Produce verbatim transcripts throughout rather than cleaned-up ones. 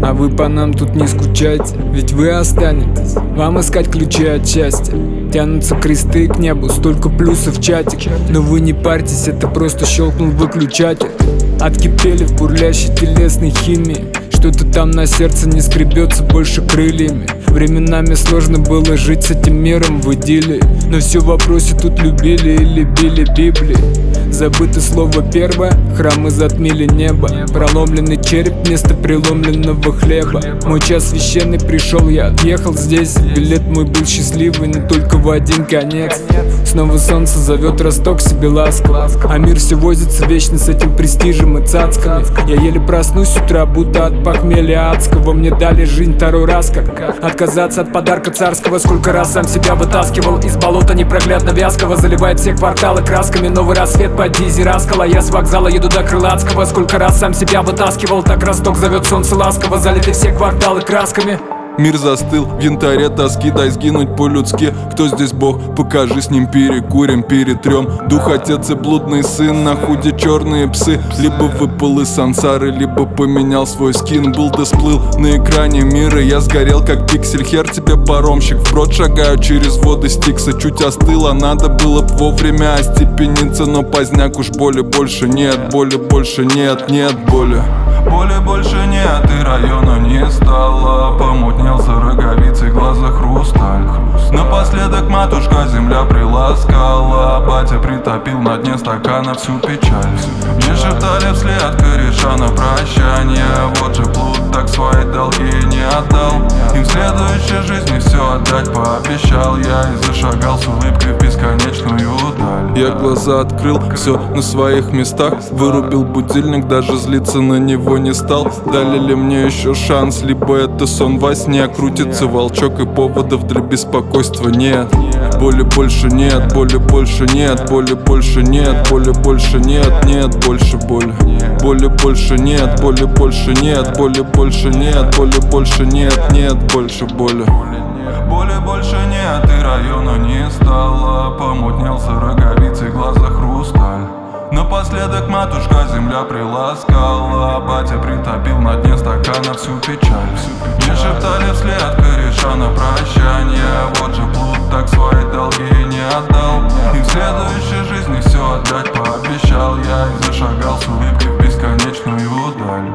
А вы по нам тут не скучайте, ведь вы останетесь. Вам искать ключи от счастья. Тянутся кресты к небу, столько плюсов в чатик. Но вы не парьтесь, это просто щелкнул выключатель. Откипели в бурлящей телесной химии. Что-то там на сердце не скребется больше крыльями. Временами сложно было жить с этим миром в идиллии. Но все в вопросе, тут любили или били Библии. Забыто слово первое, храмы затмили небо. Проломленный череп вместо преломленного хлеба. Мой час священный пришел, я отъехал здесь. Билет мой был счастливый, но только в один конец. Снова солнце зовет Росток себе ласково. А мир все возится вечно с этим престижем и цацками. Я еле проснусь с утра, будто от похмелья адского. Мне дали жизнь второй раз, как отказаться от подарка царского. Сколько раз сам себя вытаскивал из болота непроглядно вязкого. Заливает все кварталы красками, новый рассвет по дизе раскала. Я с вокзала еду до Крылатского. Сколько раз сам себя вытаскивал, так Росток зовет солнце ласково. Залиты все кварталы красками. Мир застыл в янтаре тоски, дай сгинуть по-людски. Кто здесь Бог? Покажи, с ним перекурим, перетрем. Дух, отец и блудный сын, на худе черные псы. Либо выпал из сансары, либо поменял свой скин. Был да сплыл на экране мира, я сгорел как пиксель. Хер тебе паромщик, вброд шагаю через воды Стикса. Чуть остыло, надо было б вовремя остепениться. Но поздняк уж боли больше нет, боли больше нет, нет боли. Боли больше нет и района не стало. Помутнелся роговицей, глаза хрусталь. Напоследок матушка земля приласкала. Батя притопил на дне стакана всю печаль. Мне шептали вслед кореша на прощание: вот же плут, так свои долги не отдал. Им в следующей жизни все отдать пообещал я. И зашагал с улыбкой в бесконечную даль. Я глаза открыл, все на своих местах. Вырубил будильник, даже злиться на него не стал. Дали ли мне еще шанс, либо это сон во сне? Крутится волчок и поводов для беспокойства нет. Боли больше нет, боли больше нет, боли больше нет, боли больше нет, нет больше боли. Боли больше нет, боли больше нет, боли больше нет, боли больше нет, нет больше боли. Боли больше нет и района не стало. Помутнелся роговицей, глаза хрусталь. Напоследок матушка земля приласкала. Батя притопил на дне стакана всю печаль. Мне шептали вслед кореша на прощание: вот же плут, так свои долги не отдал. Им в следующей жизни все отдать пообещал я. И зашагал с улыбкой в бесконечную даль.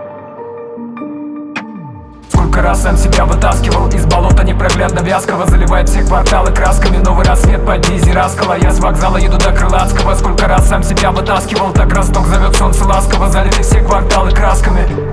Сколько раз сам себя вытаскивал из болота непроглядно вязкого. Заливает все кварталы красками, новый рассвет по дизе раскала. Я с вокзала еду до Крылатского. Сколько раз сам себя вытаскивал, так Росток зовет солнце ласково. Залиты все кварталы красками.